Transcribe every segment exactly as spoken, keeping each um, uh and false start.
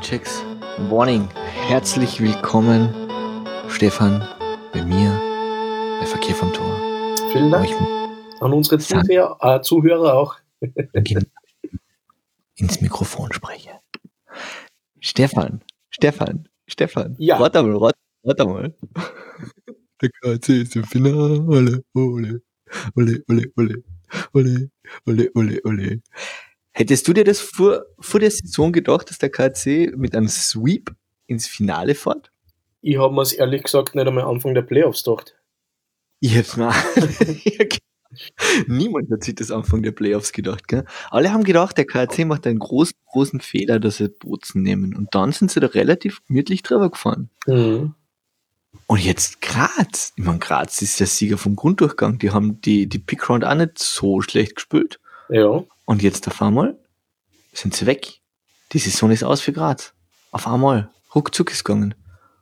Checks. Warning. Herzlich willkommen, Stefan, bei mir, bei Verkehr vom Tor. Vielen Dank an unsere Zuhörer, äh, Zuhörer auch. Ins Mikrofon spreche. Stefan, Stefan, Stefan. Ja. Warte mal, warte, warte mal. Der K C ist im Finale. Ole, ole, ole, ole, ole, ole, ole, ole, ole. Hättest du dir das vor, vor der Saison gedacht, dass der K C mit einem Sweep ins Finale fährt? Ich habe mir es ehrlich gesagt nicht einmal Anfang der Playoffs gedacht. Ich hab's mir Niemand hat sich das Anfang der Playoffs gedacht, gell? Alle haben gedacht, der K C macht einen großen, großen Fehler, dass sie Bozen nehmen. Und dann sind sie da relativ gemütlich drüber gefahren. Mhm. Und jetzt Graz. Ich meine, Graz ist der Sieger vom Grunddurchgang. Die haben die, die Pickround auch nicht so schlecht gespielt. Ja. Und jetzt auf einmal sind sie weg. Die Saison ist aus für Graz. Auf einmal. Ruckzuck ist gegangen.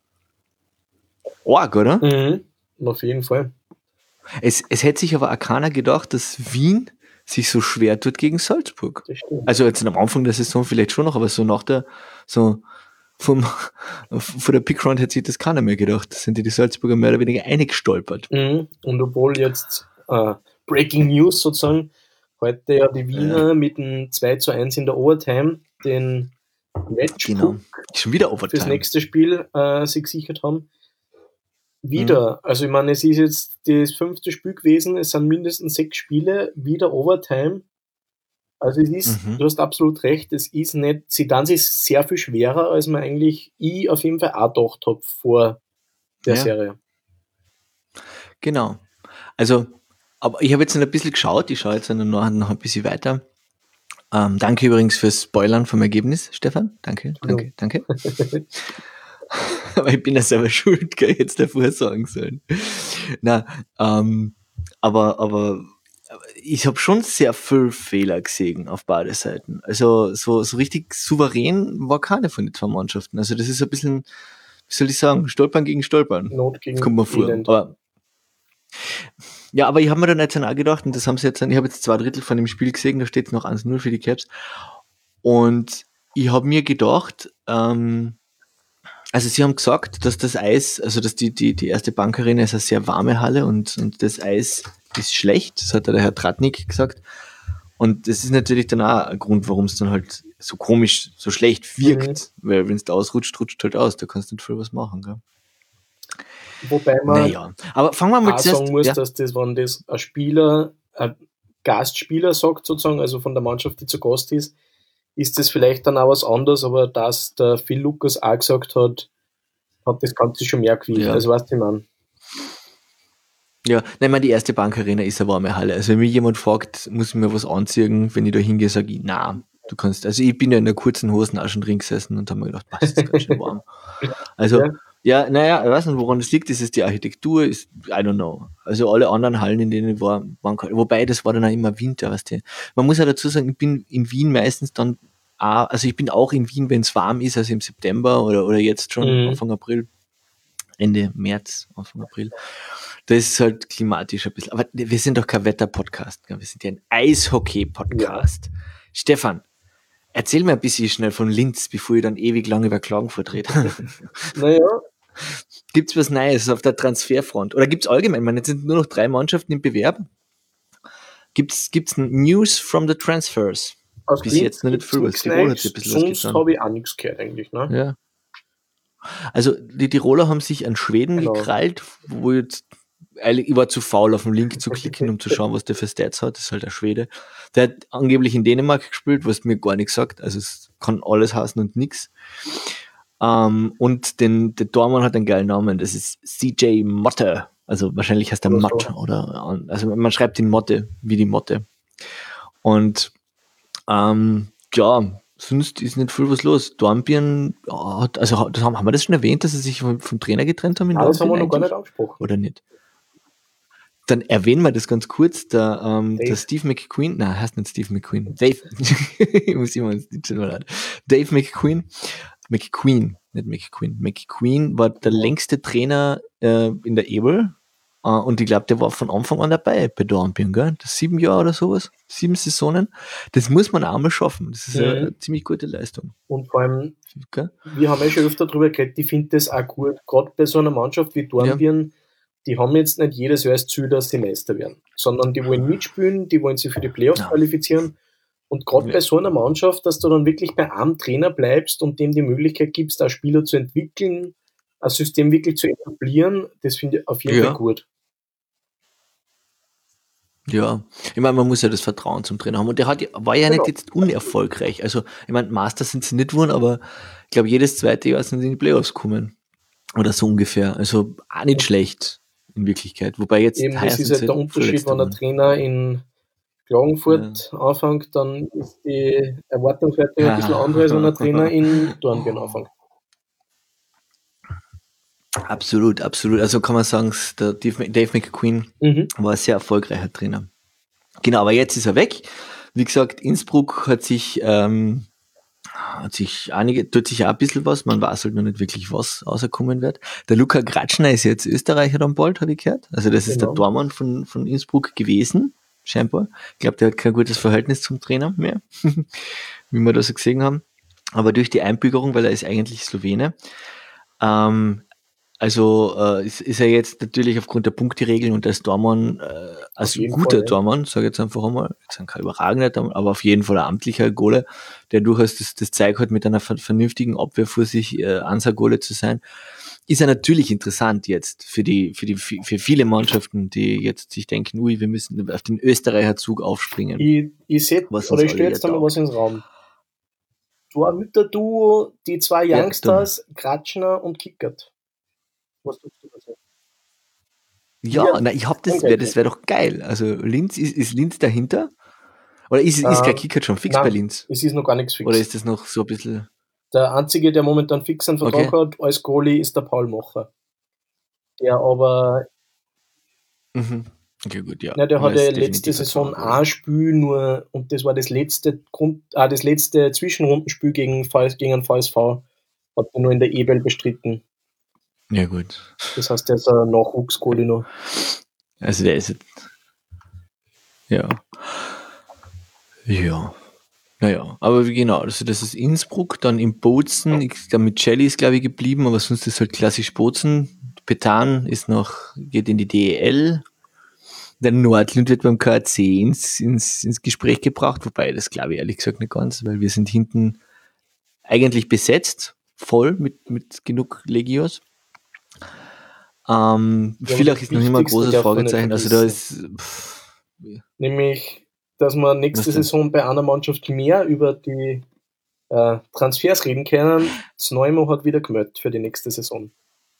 Arg, oder? Mhm. Auf jeden Fall. Es, es hätte sich aber auch keiner gedacht, dass Wien sich so schwer tut gegen Salzburg. Das stimmt. Also jetzt am Anfang der Saison vielleicht schon noch, aber so nach der, so vom, von der Pickround hätte sich das keiner mehr gedacht. Da sind die, die Salzburger mehr oder weniger eingestolpert. Mhm. Und obwohl jetzt äh, Breaking News sozusagen, heute ja die Wiener Ja. mit dem zwei zu eins in der Overtime den Matchpunkt Genau. Schon wieder fürs Overtime. nächste Spiel äh, sich gesichert haben. Wieder, mhm. also ich meine, es ist jetzt das fünfte Spiel gewesen, es sind mindestens sechs Spiele, wieder Overtime. Also es ist, Mhm. du hast absolut recht, es ist nicht, Zidane ist sehr viel schwerer, als man eigentlich ich auf jeden Fall auch gedacht habe vor der Ja. Serie. Genau. Also, aber ich habe jetzt noch ein bisschen geschaut, ich schaue jetzt noch, noch ein bisschen weiter. Ähm, danke übrigens fürs Spoilern vom Ergebnis, Stefan. Danke, danke, Ja. danke. Aber ich bin ja selber schuld, gell, jetzt davor sagen sollen. Na, ähm, aber, aber ich habe schon sehr viel Fehler gesehen auf beide Seiten. Also so, so richtig souverän war keine von den zwei Mannschaften. Also das ist ein bisschen, wie soll ich sagen, Stolpern gegen Stolpern. Not gegen Kommt mir vor. Elend. Aber, ja, aber ich habe mir dann jetzt auch gedacht, und das haben sie jetzt, ich habe jetzt zwei Drittel von dem Spiel gesehen, da steht noch eins null für die Caps. Und ich habe mir gedacht, ähm, also sie haben gesagt, dass das Eis, also dass die, die, die erste Bankarena ist eine sehr warme Halle und, und das Eis ist schlecht, das hat der Herr Tratnik gesagt. Und das ist natürlich dann auch ein Grund, warum es dann halt so komisch, so schlecht wirkt, mhm. weil wenn es da ausrutscht, rutscht halt aus, da kannst du nicht viel was machen. Gell? Wobei man naja, aber fangen wir mal auch zuerst, sagen muss, ja. dass das, wenn das ein Spieler, ein Gastspieler sagt sozusagen, also von der Mannschaft, die zu Gast ist, ist das vielleicht dann auch was anderes, aber dass der Phil Lucas auch gesagt hat, hat das Ganze schon mehr gewiegt. Ja. Also weißt du, ich meine. Ja, nein, meine, die erste Bankarena ist eine warme Halle. Also wenn mich jemand fragt, muss ich mir was anziehen, wenn ich da hingehe, sage ich, na, du kannst, also ich bin ja in der kurzen Hosen auch schon drin gesessen und habe mir gedacht, was, ist ganz schön warm. Also, ja, ja naja, ich weiß nicht, woran das liegt, ist es die Architektur, ist, I don't know. Also alle anderen Hallen, in denen ich war, waren kalt. Wobei, das war dann auch immer Winter, weißt du. Man muss ja dazu sagen, ich bin in Wien meistens dann auch, also ich bin auch in Wien, wenn es warm ist, also im September oder, oder jetzt schon, Mhm. Anfang April, Ende März, Anfang April. Da ist es halt klimatisch ein bisschen. Aber wir sind doch kein Wetter-Podcast. Wir sind ja ein Eishockey-Podcast. Ja. Stefan, erzähl mir ein bisschen schnell von Linz, bevor ich dann ewig lang über Klagenfurt rede. Naja. Gibt's was Neues auf der Transferfront? Oder gibt's allgemein? Ich meine, jetzt sind nur noch drei Mannschaften im Bewerb. Gibt's, gibt's News from the Transfers? Aus Bis Linz jetzt noch nicht viel was. Tirol hat sich ein bisschen was getan. Sonst habe ich auch nichts gehört eigentlich, ne? Ja. Also die Tiroler haben sich an Schweden genau. gekrallt, wo jetzt, ich war zu faul auf den Link zu klicken, um zu schauen, was der für Stats hat. Das ist halt ein Schwede. Der hat angeblich in Dänemark gespielt, was mir gar nichts sagt. Also es kann alles heißen und nichts. Um, und den, der Tormann hat einen geilen Namen. Das ist C J Motte. Also wahrscheinlich heißt er Mott. So. Oder, also man schreibt ihn Motte, wie die Motte. Und ähm, ja, sonst ist nicht viel was los. Dornbirn, ja, also das haben, haben wir das schon erwähnt, dass sie sich vom, vom Trainer getrennt haben? In Nein, das haben wir noch gar nicht angesprochen. Oder nicht? Dann erwähnen wir das ganz kurz. Der, ähm, der Steve McQueen, nein, heißt nicht Steve McQueen. Dave, ich muss immer Dave McQueen, McQueen, nicht McQueen. McQueen war der längste Trainer äh, in der Ebel. Uh, und ich glaube, der war von Anfang an dabei bei Dornbirn, gell? Das sieben Jahre oder sowas, sieben Saisonen. Das muss man auch mal schaffen. Das ist mhm. eine, eine ziemlich gute Leistung. Und vor allem, okay. Wir haben ja schon öfter darüber geredet, ich finde das auch gut, gerade bei so einer Mannschaft wie Dornbirn, ja. Die haben jetzt nicht jedes Jahr das Ziel, dass sie Meister werden, sondern die wollen mitspielen, die wollen sich für die Playoffs ja. qualifizieren. Und gerade ja. bei so einer Mannschaft, dass du dann wirklich bei einem Trainer bleibst und dem die Möglichkeit gibst, auch Spieler zu entwickeln, ein System wirklich zu etablieren, das finde ich auf jeden ja. Fall gut. Ja, ich meine, man muss ja das Vertrauen zum Trainer haben. Und der hat, war ja genau. nicht jetzt unerfolgreich. Also, ich meine, Master sind sie nicht geworden, aber ich glaube, jedes zweite Jahr sind sie in die Playoffs gekommen. Oder so ungefähr. Also auch nicht ja. schlecht in Wirklichkeit. Wobei jetzt eben, das ist halt der Unterschied, wenn der Trainer in Klagenfurt ja. anfängt, dann ist die Erwartungshaltung ein bisschen andere, als wenn der Trainer in Dornbirn anfängt. Absolut, absolut. Also kann man sagen, der Dave McQueen mhm. war ein sehr erfolgreicher Trainer. Genau, aber jetzt ist er weg. Wie gesagt, Innsbruck hat sich, ähm, hat sich einige, tut sich auch ein bisschen was. Man weiß halt noch nicht wirklich, was rauskommen wird. Der Luka Gratschner ist jetzt Österreicher dann bald, habe ich gehört. Also das genau. ist der Tormann von, von Innsbruck gewesen, scheinbar. Ich glaube, der hat kein gutes Verhältnis zum Trainer mehr, wie wir das so gesehen haben. Aber durch die Einbürgerung, weil er ist eigentlich Slowene, ähm, Also äh, ist, ist er jetzt natürlich aufgrund der Punkteregeln und als Tormann, äh, als guter Fall, Tormann, sage ich jetzt einfach einmal, jetzt kein überragender, aber auf jeden Fall ein amtlicher Gole, der durchaus das, das Zeug hat, mit einer vernünftigen Abwehr vor sich äh, Ansa-Gole zu sein, ist er natürlich interessant jetzt für die für die für viele Mannschaften, die jetzt sich denken, ui, wir müssen auf den Österreicher Zug aufspringen. Ich, ich sehe, oder ich stelle jetzt einmal was ins Raum. Torhüter-Duo, die zwei Youngsters, ja, Gratschner und Kickert. Was tust du dazu? Ja, ja, na, ich hab das, wär, das wäre doch geil. Also Linz, ist, ist Linz dahinter? Oder ist, ist der Kickert schon fix nein, bei Linz? Es ist noch gar nichts fix. Oder ist das noch so ein bisschen... Der einzige, der momentan fix einen Vertrag okay. hat als Goalie, ist der Paul Macher. Der aber... Mhm. Okay, gut, ja. Na, der hat ja letzte Saison ein Spiel nur, und das war das letzte Grund, ah, das letzte Zwischenrundenspiel gegen, gegen den V S V, hat er nur in der E B L bestritten. Ja, gut. Das heißt, der ist ein Nachwuchsgoalie noch. Also der ist jetzt... Ja. Ja. Naja, aber genau, also das ist Innsbruck, dann in Bozen, ich, der mit Celli ist glaube ich geblieben, aber sonst ist halt klassisch Bozen. Petan ist noch, geht in die D E L. Der Nordlund wird beim K A C ins, ins, ins Gespräch gebracht, wobei das glaube ich ehrlich gesagt nicht ganz, weil wir sind hinten eigentlich besetzt, voll mit, mit genug Legios. Ähm, ja, Villach ist noch immer ein großes Fragezeichen, also da ist... Pff, nämlich, dass wir nächste Saison bei einer Mannschaft mehr über die äh, Transfers reden können. Zneumo hat wieder gemeldet für die nächste Saison.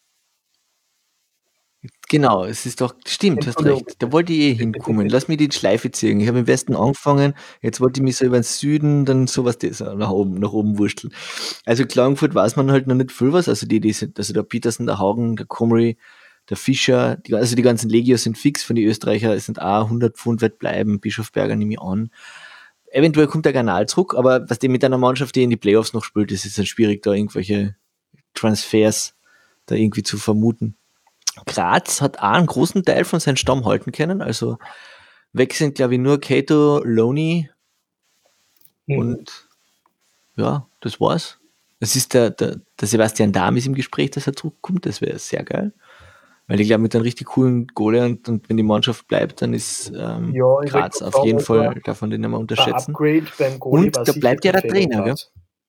Genau, es ist doch, stimmt, hast recht. Da wollte ich eh hinkommen. Lass mich die Schleife ziehen. Ich habe im Westen angefangen, jetzt wollte ich mich so über den Süden, dann sowas das nach oben, nach oben wursteln. Also Klagenfurt weiß man halt noch nicht viel was. Also die, die sind, also der Petersen, der Haugen, der Comrie, der Fischer, die, also die ganzen Legios sind fix, von den Österreicher sind auch hundert Pfund wert bleiben, Bischofberger nehme ich an. Eventuell kommt der Kanal zurück, aber was die mit einer Mannschaft, die in die Playoffs noch spielt, das ist halt schwierig, da irgendwelche Transfers da irgendwie zu vermuten. Graz hat auch einen großen Teil von seinem Stamm halten können, also weg sind, glaube ich, nur Kato, Loney mhm. und ja, das war's. Es ist der, der, der Sebastian Dahm ist im Gespräch, dass er zurückkommt, das wäre sehr geil. Weil ich glaube, mit einem richtig coolen Goalie und, und wenn die Mannschaft bleibt, dann ist ähm, ja, Graz auf jeden Fall, darf man den nicht mehr unterschätzen. Upgrade beim Goalie und da bleibt ja der Trainer, gell?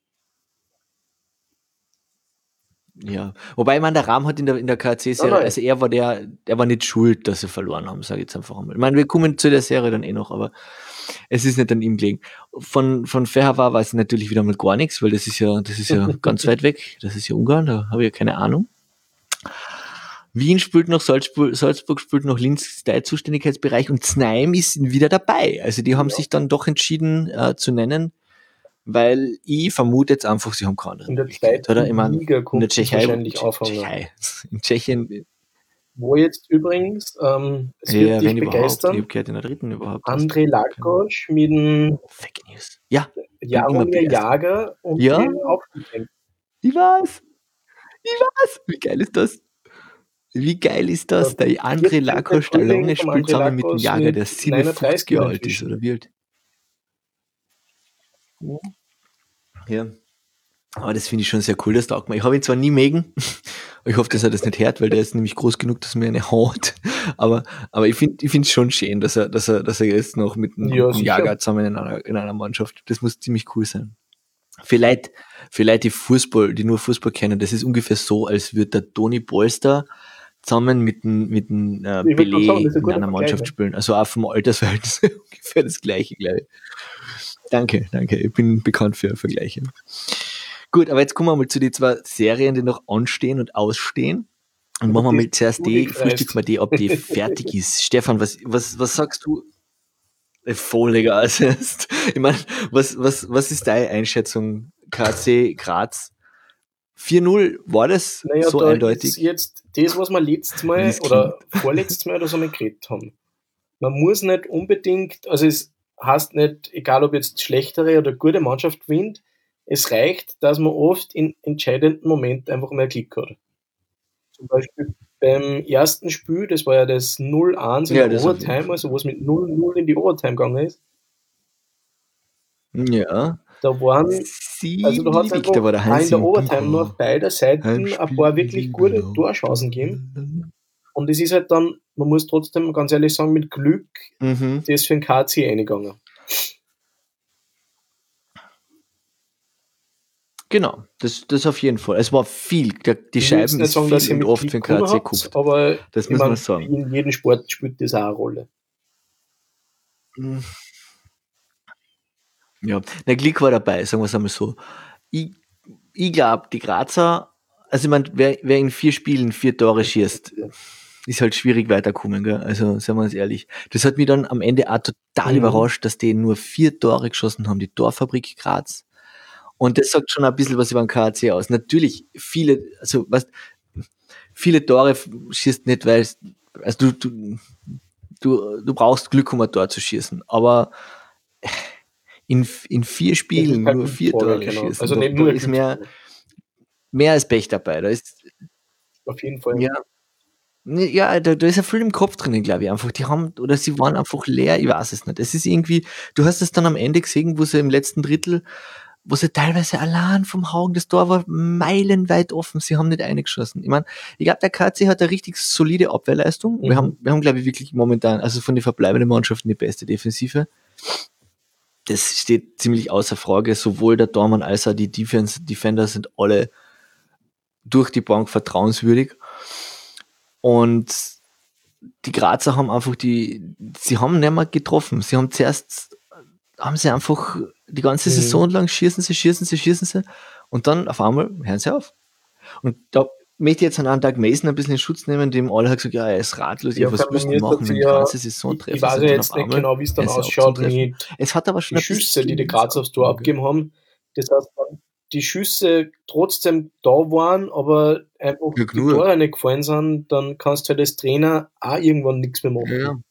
Ja, wobei man der Rahm hat in der in der K A C-Serie, oh also er war der, der war nicht schuld, dass sie verloren haben, sage ich jetzt einfach einmal. Ich meine, wir kommen zu der Serie dann eh noch, aber es ist nicht an ihm gelegen. Von von Ferhava weiß ich natürlich wieder mal gar nichts, weil das ist ja das ist ja ganz weit weg, das ist ja Ungarn, da habe ich ja keine Ahnung. Wien spielt noch, Salzburg, Salzburg spielt noch Linz Zuständigkeitsbereich und Znaim ist wieder dabei. Also die haben ja. sich dann doch entschieden äh, zu nennen, weil ich vermute jetzt einfach, sie haben keine andere in der zweiten oder? Ich meine, Liga kommt in der Tschechei, wahrscheinlich aufhören. In Tschechien. Wo jetzt übrigens, ähm, es ja, wird dich wenn begeistern, ich habe gehört in der dritten überhaupt. André Lakosch mit dem Fake News. Ja, Jaromir Jager und ja. dem Aufstieg. Ich weiß. Ich weiß. Wie geil ist das? Wie geil ist das? Der André vierzehnte Laco Frühling Stallone vom spielt André zusammen mit dem Lacos Jager, der mit siebenundfünfzig neununddreißig Jahre Jahren alt ist, inzwischen. oder wie alt? Ja. Aber das finde ich schon sehr cool, das taugt mir. Ich habe ihn zwar nie mögen, ich hoffe, dass er das nicht hört, weil der ist nämlich groß genug, dass er mir eine haut. Aber, aber ich finde ich finde es schon schön, dass er, dass er, dass er jetzt noch mit dem, Ja, mit dem sicher. Jager zusammen in einer, in einer Mannschaft. Das muss ziemlich cool sein. Vielleicht, vielleicht die Fußball, die nur Fußball kennen, das ist ungefähr so, als würde der Toni Polster zusammen mit dem, mit dem äh, Ich würde gerade sagen, Pelé das ist ein in guter einer Vergleich. Mannschaft Ne? spielen. Also auch vom Altersverhältnis ungefähr das gleiche, glaube ich. Danke, danke. Ich bin bekannt für Vergleiche. Gut, aber jetzt kommen wir mal zu den zwei Serien, die noch anstehen und ausstehen. Und machen wir mal zuerst die, frühstücken wir die, ob die fertig ist. Stefan, was, was, was sagst du? Völliger Assist. Ich meine, was, was, was ist deine Einschätzung? K C Graz vier null, war das Naja, so da eindeutig? ist jetzt das, was wir letztes Mal Wie's oder vorletztes Mal oder so mal geredet haben. Man muss nicht unbedingt, also es heißt nicht, egal ob jetzt schlechtere oder gute Mannschaft gewinnt, es reicht, dass man oft in entscheidenden Momenten einfach mehr Glück hat. Zum Beispiel beim ersten Spiel, das war ja das null eins in Ja, der das auf jeden Overtime, Fall. also wo es mit null null in die Overtime gegangen ist. Ja. Da waren, also da hat es Sieglich, da einfach war der auch in Heinz der im Overtime nur auf Bunker. beider Seiten ein Heimspiel paar wirklich gute gelaufen. Torchancen gegeben. Und es ist halt dann, man muss trotzdem ganz ehrlich sagen, mit Glück Mhm. das für den K C eingegangen. Genau, das, das auf jeden Fall. Es war viel, der, die Ich will jetzt Scheiben nicht ist sagen, dass viel ihr und mit oft für Glück den K gewonnen C habt, gekauft. aber Das ich muss man meine, sagen. in jedem Sport spielt das auch eine Rolle. Ja, der Glück war dabei, sagen wir es einmal so. Ich, ich glaube, die Grazer, also ich meine, wer, wer in vier Spielen vier Tore schießt, ist halt schwierig weiterkommen, gell? Also seien wir uns ehrlich. Das hat mich dann am Ende auch total Mhm. überrascht, dass die nur vier Tore geschossen haben, die Torfabrik Graz. Und das sagt schon ein bisschen was über den K A C aus. Natürlich, viele, also was, viele Tore schießt nicht, weil es, also du, du, du, du brauchst Glück, um ein Tor zu schießen. Aber in, in vier Spielen halt nur vier Tore, Tore genau. schießen, Also da, nicht da nur ist mehr, mehr als Pech dabei. Da ist, auf jeden Fall. ja, ja, da, da ist ja viel im Kopf drinnen, glaube ich, einfach. Die haben, oder sie waren einfach leer, ich weiß es nicht. Es ist irgendwie, du hast es dann am Ende gesehen, wo sie im letzten Drittel, wo sie teilweise allein vom Haugen, das Tor war meilenweit offen, sie haben nicht eingeschossen. Ich meine, ich glaube, der K C hat eine richtig solide Abwehrleistung. Mhm. Wir haben, wir haben, glaube ich, wirklich momentan, also von den verbleibenden Mannschaften die beste Defensive. Das steht ziemlich außer Frage. Sowohl der Dormann als auch die Defense, Defender sind alle durch die Bank vertrauenswürdig. Und die Grazer haben einfach die, sie haben nicht mehr getroffen. Sie haben zuerst, haben sie einfach die ganze Mhm. Saison lang schießen sie, schießen sie, schießen sie und dann auf einmal hören sie auf. Und da möchte ich jetzt an Doug Mason ein bisschen in Schutz nehmen, dem alle hat gesagt, ja, er ist ratlos, ja, Ja, was vor allem willst bei du mir machen, ist wenn das die ja- ganze Saison Ich, treffen ich weiß sie ja und jetzt auf nicht einmal genau, wie es dann hören sie auf zum ausschaut Treffen. mit Es hat aber schon die ein bisschen Schüsse, die die gegeben, Grazer aufs Tor gell? abgegeben haben. Das heißt, die Schüsse trotzdem da waren, aber einfach Ja, die genug. Tore nicht gefallen sind, dann kannst du halt als Trainer auch irgendwann nichts mehr machen. Ja.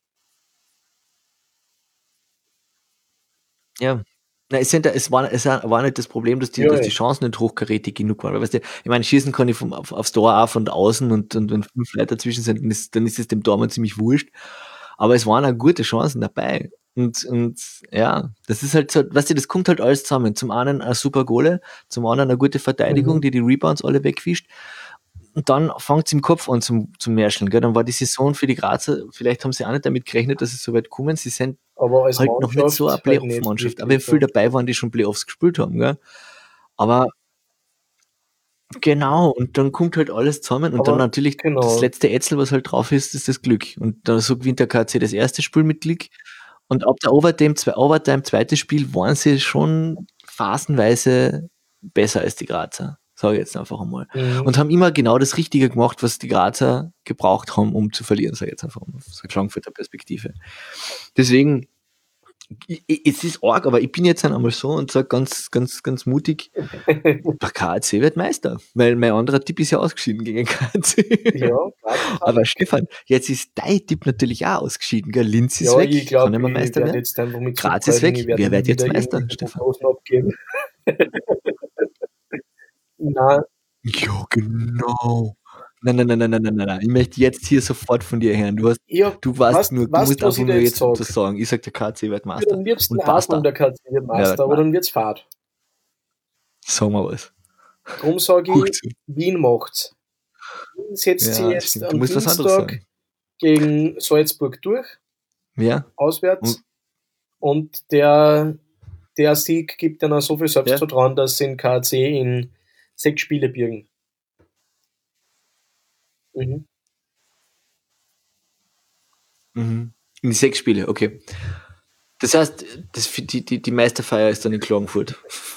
Ja. Na, es, sind, es, war, es war nicht das Problem, dass die, Ja, dass ja. die Chancen nicht hochkarätig genug waren. Weil, weißt du, ich meine, schießen kann ich vom, auf, aufs Tor auch von außen und, und wenn fünf Leute dazwischen sind, dann ist, dann ist es dem Tormann ziemlich wurscht. Aber es waren auch gute Chancen dabei. Und, und ja, das ist halt so, weißt du, das kommt halt alles zusammen. Zum einen eine super Goale, zum anderen eine gute Verteidigung, Mhm. die die Rebounds alle wegfischt. Und dann fängt es im Kopf an zum, zum Märscheln. Gell? Dann war die Saison für die Grazer, vielleicht haben sie auch nicht damit gerechnet, dass sie so weit kommen. Sie sind Aber als halt noch nicht so eine Mannschaft halt nicht Playoff-Mannschaft. Aber wirklich, viel ja. dabei waren, die schon Playoffs gespielt haben. Gell? Aber genau, und dann kommt halt alles zusammen. Und Aber dann natürlich das genau. letzte Ätzel, was halt drauf ist, ist das Glück. Und da so gewinnt der K C das erste Spiel mit Glück. Und ab der Overtime, zwei, Overtime zweites Spiel, waren sie schon phasenweise besser als die Grazer. Sage ich jetzt einfach einmal. Mhm. Und haben immer genau das Richtige gemacht, was die Grazer gebraucht haben, um zu verlieren, sage ich jetzt einfach mal aus der Frankfurter Perspektive. Deswegen, i- i- es ist arg, aber ich bin jetzt einmal so und sage ganz, ganz, ganz mutig, der K A C wird Meister, weil mein anderer Tipp ist ja ausgeschieden gegen K A C. Ja, Aber Stefan, jetzt ist dein Tipp natürlich auch ausgeschieden, gell? Linz ist ja, weg, ich kann glaube, nicht mehr ich Meister werde werden. jetzt einfach mit Graz ist zurückhalten. weg, Ich werde wer wird wieder jetzt Meister, irgendwelche Stefan? Prognosen abgeben. Nein, Ja, genau. Nein, nein, nein, nein, nein, nein, nein. Ich möchte jetzt hier sofort von dir hören. Du hast, Ja, du warst was, nur, du was, musst was einfach ich nur da jetzt jetzt das sag? sagen. Ich sag, der K C wird Ich würde Meister. am liebsten Und auch basta. sagen, der K C wird Ja, Meister, aber klar. dann wird's fad. Sagen wir was. Darum sage Gut ich, so. Wien macht's. Wien setzt sie Ja, jetzt stimmt. Du am musst was anderes Dienstag sagen. gegen Salzburg durch, Ja. auswärts. Und- Und der, der Sieg gibt dann auch so viel Ja. Selbstvertrauen, dass sie den K C in sechs Spiele birgen. Mhm. Mhm. In die sechs Spiele, okay. Das heißt, das, die, die, die Meisterfeier ist dann in Klagenfurt.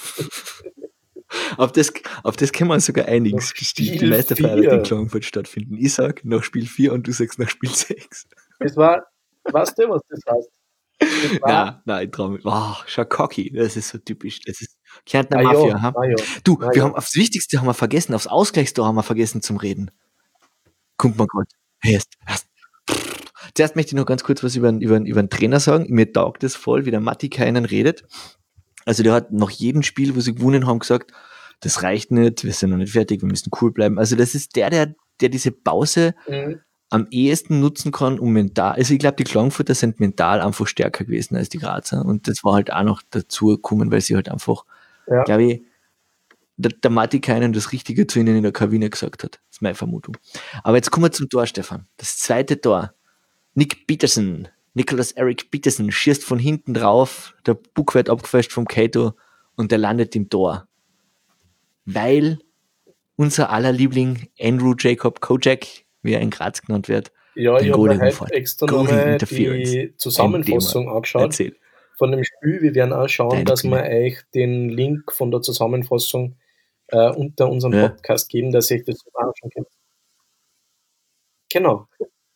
auf, das, auf das können wir uns sogar einigen. Nach Die, die Spiel Meisterfeier wird in vier. Klagenfurt stattfinden. Ich sag nach Spiel vier und du sagst nach Spiel sechs. Das war, weißt du, was das heißt? Das war, Nein, nein, ich trau mich. Oh, schau, cocky. Das ist so typisch. Das ist Kärntner ah ja, Mafia. Ha? ah ja, Du, ah wir ja. haben aufs Wichtigste haben wir vergessen, aufs Ausgleichstor haben wir vergessen zum Reden. Kommt mal gerade. Hey, erst, erst. Zuerst möchte ich noch ganz kurz was über, über, über den Trainer sagen. Mir taugt es voll, wie der Matti keinen redet. Also der hat nach jedem Spiel, wo sie gewonnen haben, gesagt, das reicht nicht, wir sind noch nicht fertig, wir müssen cool bleiben. Also das ist der, der, der diese Pause Mhm. am ehesten nutzen kann, um mental, also ich glaube, die Klagenfurter sind mental einfach stärker gewesen als die Grazer und das war halt auch noch dazu gekommen, weil sie halt einfach, Ja. glaube ich, der, der Matti keinen das Richtige zu ihnen in der Kabine gesagt hat. Das ist meine Vermutung. Aber jetzt kommen wir zum Tor, Stefan. Das zweite Tor. Nick Peterson, Nicholas Eric Peterson schießt von hinten drauf, der Puck wird abgefälscht vom Kato und der landet im Tor. Weil unser aller Liebling Andrew Jacob Kojak, wie er in Graz genannt wird, Ja, den ich habe Goalie mir heute umfährt. extra Goalie nochmal Interference. die Zusammenfassung angeschaut Erzähl. von dem Spiel. Wir werden auch schauen, Deine dass Bühne. wir euch den Link von der Zusammenfassung äh, unter unserem Ja. Podcast geben, dass ihr euch das anschauen könnt. Genau.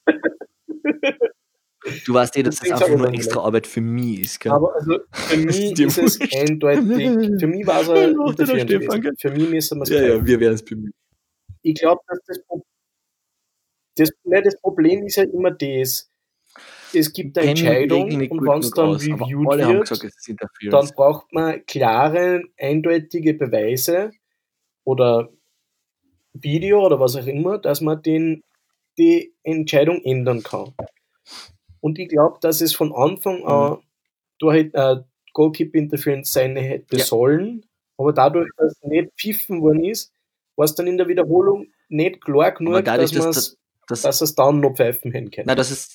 Du weißt eh, dass das Deswegen einfach sag ich nur mal extra gleich. Arbeit für mich ist, gell? Aber also für mich dir ist es wurscht. eindeutig, für mich war es ein Macht der Interference Stefan, gewesen. gell? Für mich müssen wir es Ja, ja, pfeifen. wir werden es bemühen. Ich glaube, dass das, Pro- das, nein, das Problem ist ja immer das, es gibt eine Ich kenn die Entscheidung Regeln nicht und gut wenn es genug dann aus, aber reviewed alle haben wird, gesagt, es ist dann Interference. braucht man klare, eindeutige Beweise oder Video oder was auch immer, dass man den, die Entscheidung ändern kann. Und ich glaube, dass es von Anfang an durch äh, Goalkeeper Interference sein hätte Ja. sollen, aber dadurch, dass es nicht pfiffen worden ist, war es dann in der Wiederholung nicht klar genug, Aber dadurch, dass man dass es das, das, dass es dann noch pfeifen hätten können. na, das ist,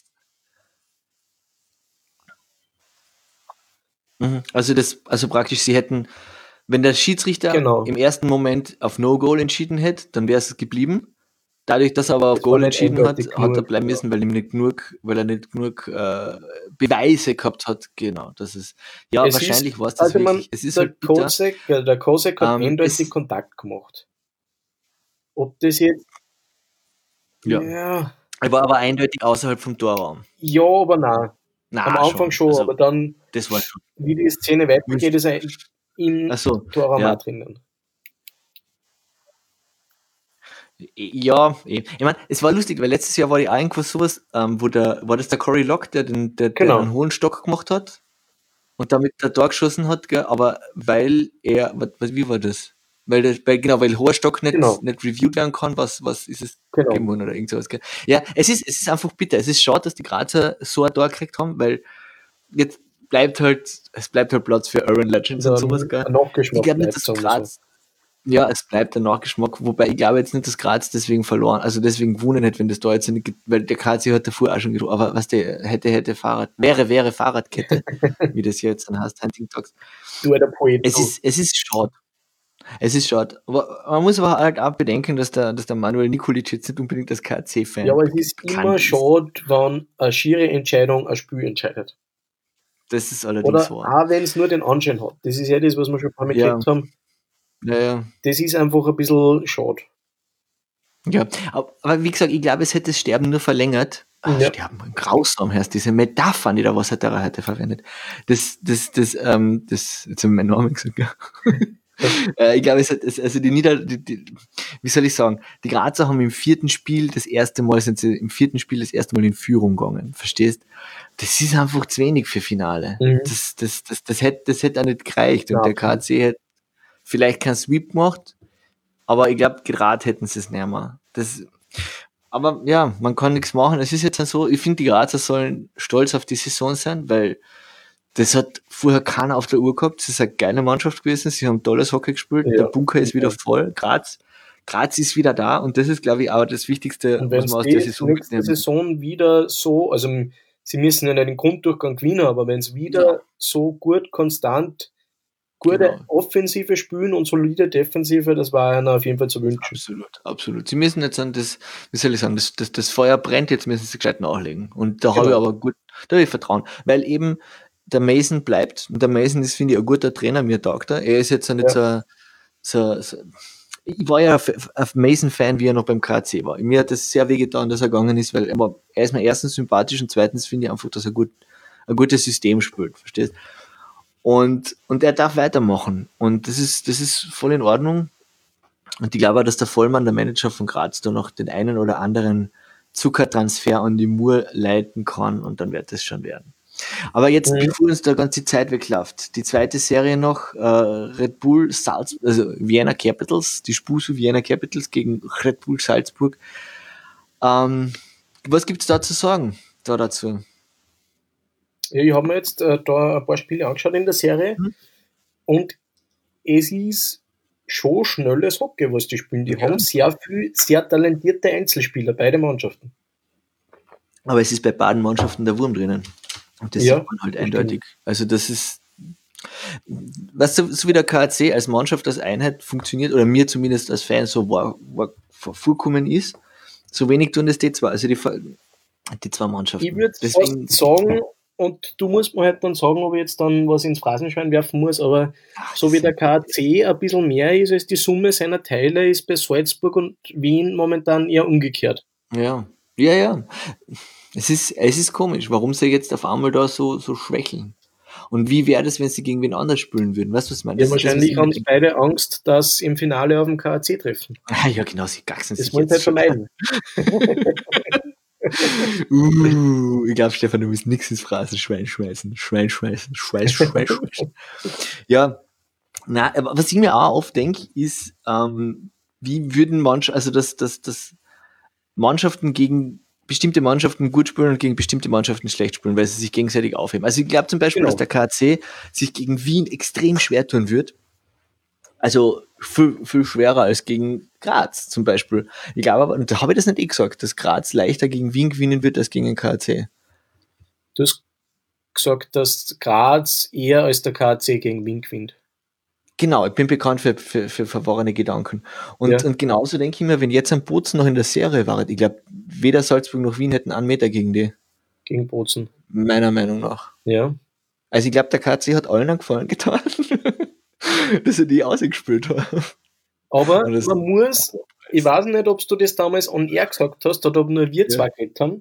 Mhm. also das, also praktisch, sie hätten, wenn der Schiedsrichter Genau. im ersten Moment auf No-Goal entschieden hätte, dann wäre es geblieben. Dadurch, dass er aber auf Das war Goal nicht entschieden hat, eindeutig hat er genug, bleiben ja. müssen, weil ihm nicht genug, weil er nicht genug äh, Beweise gehabt hat. Genau, das ist, ja, Es wahrscheinlich ist, war es das also man, wirklich. Es ist der halt bitter. Kosek, äh, der Kosek hat Ähm, eindeutig es- Kontakt gemacht. Ob das jetzt, Ja. ja, Er war aber eindeutig außerhalb vom Torraum. ja, aber nein. Na, Am Anfang schon, Also, aber dann, das war schon. wie die Szene weitergeht, ist er im Ach so, Torraum ja. auch drinnen. Ja, eh. Ich meine, es war lustig, weil letztes Jahr war die auch irgendwas sowas, ähm, wo der, war das der Cory Lock, der, den, der, Genau. der einen hohen Stock gemacht hat und damit der Tor geschossen hat, gell? Aber weil er, was, was, wie war das? Weil, der, weil genau, weil hoher Stock nicht, Genau. nicht reviewed werden kann, was, was ist es Genau. gegeben worden oder irgend sowas, gell? Ja, es ist, es ist einfach bitter. Es ist schade, dass die Grazer so ein Tor gekriegt haben, weil jetzt bleibt halt, es bleibt halt Platz für Urban Legends und sowas, gell? Ein Nachgeschmack Ich glaube nicht, bleibt, dass sagen wir so. Graz, ja, es bleibt der Nachgeschmack, wobei ich glaube jetzt nicht, dass Graz deswegen verloren, also deswegen gewonnen hätte, wenn das da jetzt nicht, ge- weil der K C hat davor auch schon gedroht, aber was der hätte, hätte Fahrrad, wäre, wäre Fahrradkette, wie das hier jetzt dann heißt, Hunting Talks. Du der Poet. Es ist, es ist schade. Es ist schade. Aber man muss aber halt auch bedenken, dass der, dass der Manuel Nikolic jetzt nicht unbedingt als K C-Fan Ja, aber es ist bekannt immer ist. schade, wenn eine schiere Entscheidung ein Spiel entscheidet. Das ist allerdings Oder wahr. auch wenn es nur den Anschein hat. Das ist ja das, was wir schon ein paar Mal Ja. gehabt haben. Ja, ja. Das ist einfach ein bisschen schade. Ja, aber, aber wie gesagt, ich glaube, es hätte das Sterben nur verlängert. Ach, Ja. Sterben, grausam heißt diese Metaphern, die der Wasserterra heute verwendet. Das, das, das, ähm, das, jetzt habe ich meinen Namen gesagt, ja. äh, ich glaube, es hat, es, also die Nieder, die, die, wie soll ich sagen, die Grazer haben im vierten Spiel das erste Mal, sind sie im vierten Spiel das erste Mal in Führung gegangen, verstehst? Das ist einfach zu wenig für Finale. Mhm. Das, das, das, das hätte, das hätte auch nicht gereicht. Und Ja, der K C hätte vielleicht keinen Sweep gemacht, aber ich glaube, gerade hätten sie es nicht mehr. Das, Aber ja, man kann nichts machen. Es ist jetzt halt so, ich finde, die Grazer sollen stolz auf die Saison sein, weil das hat vorher keiner auf der Uhr gehabt. Das ist eine geile Mannschaft gewesen. Sie haben tolles Hockey gespielt. Ja. Der Bunker ist wieder voll. Graz, Graz ist wieder da. Und das ist, glaube ich, auch das Wichtigste, Und was wenn man aus die der Saison nächste mitnehmen. Saison wieder so, also sie müssen ja nicht den Grunddurchgang gewinnen, aber wenn es wieder Ja. so gut, konstant, gute Genau. Offensive spielen und solide Defensive, das war einer auf jeden Fall zu wünschen. Absolut, absolut. Sie müssen jetzt an das, wie soll ich sagen, das, das, das Feuer brennt, jetzt müssen sie gescheit nachlegen. Und da habe ich Genau. aber gut, da habe ich Vertrauen. Weil eben der Mason bleibt. Und der Mason ist, finde ich, ein guter Trainer, mir taugt er. Er ist jetzt auch nicht Ja. so, so, so. Ich war ja ein Mason-Fan, wie er noch beim K C war. Mir hat das sehr wehgetan, dass er gegangen ist, weil er, war, er ist mir erstens sympathisch und zweitens finde ich einfach, dass er gut, ein gutes System spielt, verstehst? Und, und er darf weitermachen. Und das ist, das ist voll in Ordnung. Und ich glaube auch, dass der Vollmann, der Manager von Graz, da noch den einen oder anderen Zuckertransfer an die Mur leiten kann und dann wird das schon werden. Aber jetzt, Mhm. bevor uns da ganze Zeit wegläuft, die zweite Serie noch, äh, Red Bull Salzburg, also Vienna Capitals, die Spusu Vienna Capitals gegen Red Bull Salzburg. Ähm, was gibt's da zu sagen, da dazu? Ja, ich habe mir jetzt äh, da ein paar Spiele angeschaut in der Serie Mhm. und es ist schon schnelles Hockey, was die spielen. Die Ja. haben sehr viel, sehr talentierte Einzelspieler, beide Mannschaften. Aber es ist bei beiden Mannschaften der Wurm drinnen. Und das Ja, sieht man halt das eindeutig. Also das ist, weißt du, so wie der K C als Mannschaft, als Einheit funktioniert, oder mir zumindest als Fan so war, war vorkommen ist, so wenig tun das die zwei, also die, die zwei Mannschaften. Ich würde Deswegen, fast sagen, und du musst mir halt dann sagen, ob ich jetzt dann was ins Phrasenschwein werfen muss, aber ach, so wie der K C ein bisschen mehr ist als die Summe seiner Teile, ist bei Salzburg und Wien momentan eher umgekehrt. Ja, ja, ja. Es ist, es ist komisch, warum sie jetzt auf einmal da so, so schwächeln. Und wie wäre das, wenn sie gegen wen anders spielen würden? Weißt du, was ich meine? Ja, Das ist das, was wahrscheinlich ich haben mir sie denke. beide Angst, dass sie im Finale auf dem K C treffen. Ah, ja, genau, sie gaxen Das sich wollen sie jetzt halt schon. vermeiden. Uh, ich glaube, Stefan, du musst nichts ins Phrasenschwein schmeißen. Schwein schmeißen, Schweiß, Schwein schmeißen. Ja, na, aber was ich mir auch oft denke, ist, ähm, wie würden manche, also dass, dass, dass Mannschaften gegen bestimmte Mannschaften gut spielen und gegen bestimmte Mannschaften schlecht spielen, weil sie sich gegenseitig aufheben. Also ich glaube zum Beispiel, Genau. dass der K C sich gegen Wien extrem schwer tun wird. Also viel, viel schwerer als gegen Graz zum Beispiel. Ich glaube aber, und da habe ich das nicht eh gesagt, dass Graz leichter gegen Wien gewinnen wird als gegen den K C. Du hast gesagt, dass Graz eher als der K C gegen Wien gewinnt. Genau, ich bin bekannt für, für, für verworrene Gedanken. Und, Ja. und genauso denke ich mir, wenn jetzt ein Bozen noch in der Serie war, ich glaube, weder Salzburg noch Wien hätten einen Meter gegen die. Gegen Bozen. Meiner Meinung nach. Ja. Also ich glaube, der K C hat allen einen Gefallen getan, dass er die ausgespielt hat. Aber Und das- man muss, ich weiß nicht, ob du das damals on air gesagt hast oder ob nur wir zwei geredet haben.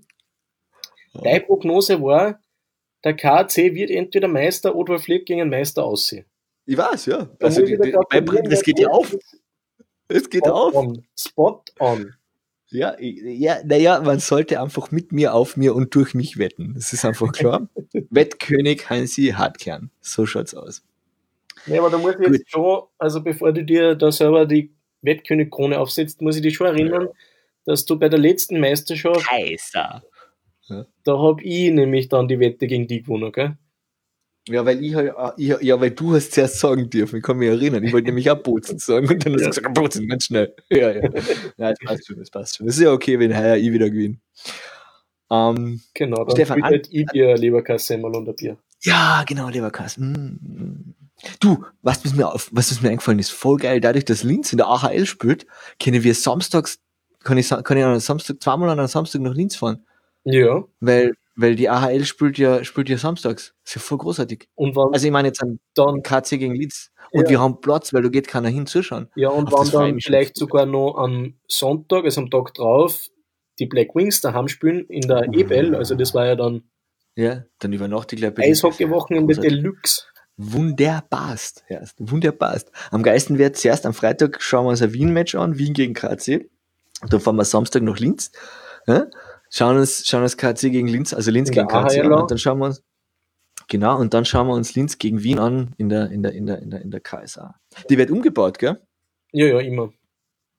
Deine Prognose war, der K C wird entweder Meister oder fliegt gegen einen Meister aussehen. Ich weiß, ja. Da Also muss die, ich dir die, gratulieren, das geht ja weil auf. Es geht Spot auf. on. Spot on. Ja, ich- ja, naja, man sollte einfach mit mir, auf mir und durch mich wetten. Das ist einfach klar. Wettkönig Hansi Hartkern. So schaut's aus. Nee, aber da muss ich Gut. jetzt schon, also bevor du dir da selber die Wettkönig-Krone aufsetzt, muss ich dich schon erinnern, dass du bei der letzten Meisterschaft, Kaiser. da habe ich nämlich dann die Wette gegen die gewonnen, gell? Ja, weil ich, halt- ich ja, weil du hast zuerst sagen dürfen. Ich kann mich erinnern. Ich wollte nämlich auch Bozen sagen und dann hast du Ja. gesagt, Bozen, ganz schnell. Ja, ja. Ja, das passt schon, das passt schon. Das ist ja okay, wenn heuer ich wieder gewinne. Ähm, Genau, dann Stefan, spielt halt ich dir Leberkassemmel und ein Bier. ja, genau, Leberkasten. Mm. Du, was mir, auf, was ist mir eingefallen ist, voll geil, dadurch, dass Linz in der A H L spielt, können wir samstags, kann ich, sa- kann ich an einem Samstag, zweimal an einem Samstag nach Linz fahren. Ja, Weil, weil die A H L spielt ja, spielt ja samstags. ist ja voll großartig. und wann Also ich meine jetzt an dann, K C gegen Linz. Und Ja. wir haben Platz, weil da geht keiner hin zuschauen. ja, und Auf das wann freu ich dann mich schon. vielleicht sogar noch am Sonntag, also am Tag drauf, die Black Wings daheim spielen in der Uh. E-Bell, also das war ja dann Ja, dann übernachte ich gleich bei dir. Eishockey-Wochenende Großartig. Deluxe. Wunderbarst. Ja, wunderbarst. Am geilsten wird zuerst am Freitag schauen wir uns ein Wien-Match an, Wien gegen K C. Dann fahren wir Samstag nach Linz. Ja? Schauen uns, schauen uns K C gegen Linz, also Linz In gegen der K C an. A H L. Und dann schauen wir uns, genau, und dann schauen wir uns Linz gegen Wien an in der, in der, in der, in der, in der K S A. Die wird umgebaut, gell? Ja, ja, immer.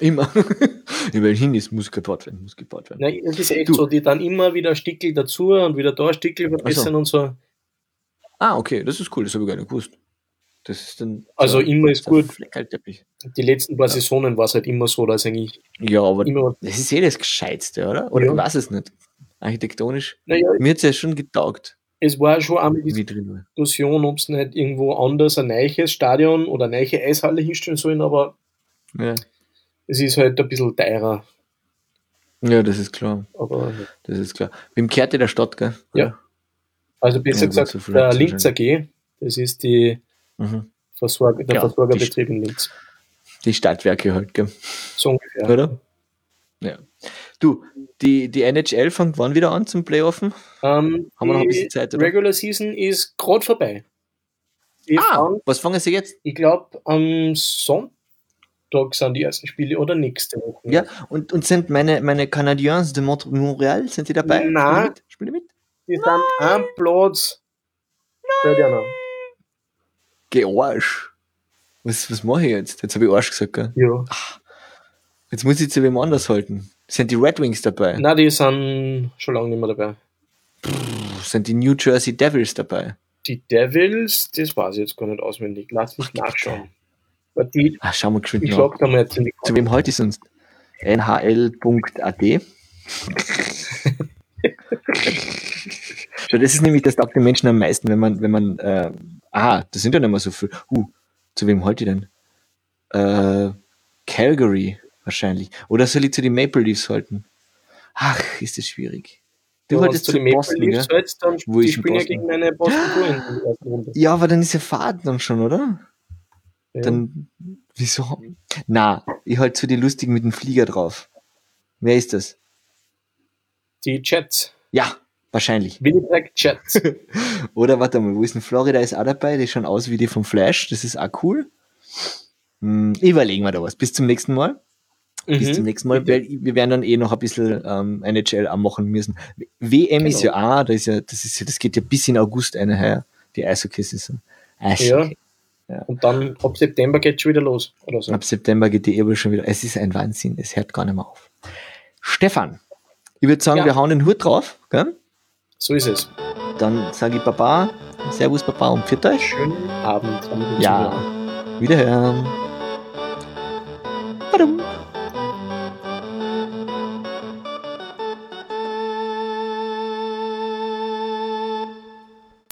Immer. Überall hin ist, muss gebaut werden, muss gebaut werden. Nein, das ist echt du. so, die dann immer wieder Stickel dazu und wieder da Stickel verbessern so. und so. Ah, okay, das ist cool, das habe ich gar nicht gewusst. Das ist dann also so, immer ist gut. Die letzten paar ja. Saisonen war es halt immer so, dass eigentlich. Ja, aber immer das ist eh das Gescheitste, oder? Oder ja. ich weiß es nicht. Architektonisch. Naja, mir hat es ja schon getaugt. Es war schon einmal die Diskussion, ob es nicht irgendwo anders ein neues Stadion oder eine neue Eishalle hinstellen sollen, aber ja. es ist halt ein bisschen teurer. Ja, das ist klar. Aber, ja. Das ist klar. Wem kehrt der Stadt, gell? Ja. Also besser ja, gesagt, so der Linz A G, das ist die mhm. Versorger, der ja, Versorgerbetrieb in Linz. Die Stadtwerke halt, gell? So ungefähr. Oder? Ja. Du, die, die N H L fängt wann wieder an zum Playoffen? Um, Haben wir noch ein bisschen Zeit, oder? Regular Season ist gerade vorbei. Die ah, fahren, was fangen sie jetzt? Ich glaube, am Sonntag sind die ersten Spiele oder nächste Woche. Ja, und, und sind meine, meine Canadiens de Montreal, sind die dabei? Nein. Spielen die mit? Die sind am Platz. Nein. Geh Arsch. Was, was mache ich jetzt? Jetzt habe ich Arsch gesagt, gell? Ja. Ach, jetzt muss ich zu wem anders halten. Sind die Red Wings dabei? Nein, die sind schon lange nicht mehr dabei. Pff, sind die New Jersey Devils dabei? Die Devils, das weiß ich jetzt gar nicht auswendig. Lass mich Ach, nachschauen. Weil die, Ach, schauen wir geschwind ich schlag da mal jetzt in die Zu wem halte ich sonst? N H L Punkt A T Schau, das ist nämlich, das taugt den Menschen am meisten, wenn man, wenn man, äh, aha, das sind ja nicht mehr so viel. Uh, zu wem halte ich denn? Äh, Calgary wahrscheinlich. Oder soll ich zu den Maple Leafs halten? Ach, ist das schwierig. Du ja, haltest zu zu den Boston, Maple Leafs ja? hältst, dann Wo die ich spielen ja gegen eine Boston Bruins in der ersten Runde. Ja, aber dann ist ja Fahrt dann schon, oder? Ja. Dann, wieso? Na, ich halte zu die Lustigen mit dem Flieger drauf. Wer ist das? Die Jets. Ja, wahrscheinlich. Winnipeg Jets. Oder warte mal, wo ist denn Florida? Ist auch dabei, die schauen aus wie die vom Flash, das ist auch cool. Hm, überlegen wir da was. Bis zum nächsten Mal. Mhm. Bis zum nächsten Mal, weil wir werden dann eh noch ein bisschen ähm, N H L anmachen müssen. W M genau. ist ja auch, das ist ja, das ist ja, das geht ja bis in August eine her, die Eishockey-Saison. Ja. ja. Und dann ab September geht es schon wieder los. Oder so. Ab September geht die Ebel schon wieder. Es ist ein Wahnsinn, es hört gar nicht mehr auf. Stefan, ich würde sagen, ja. wir hauen den Hut drauf, gell? So ist es. Dann sage ich Baba, Servus Baba und pfiat euch. Schönen Abend. Ja, wiederhören. Badum.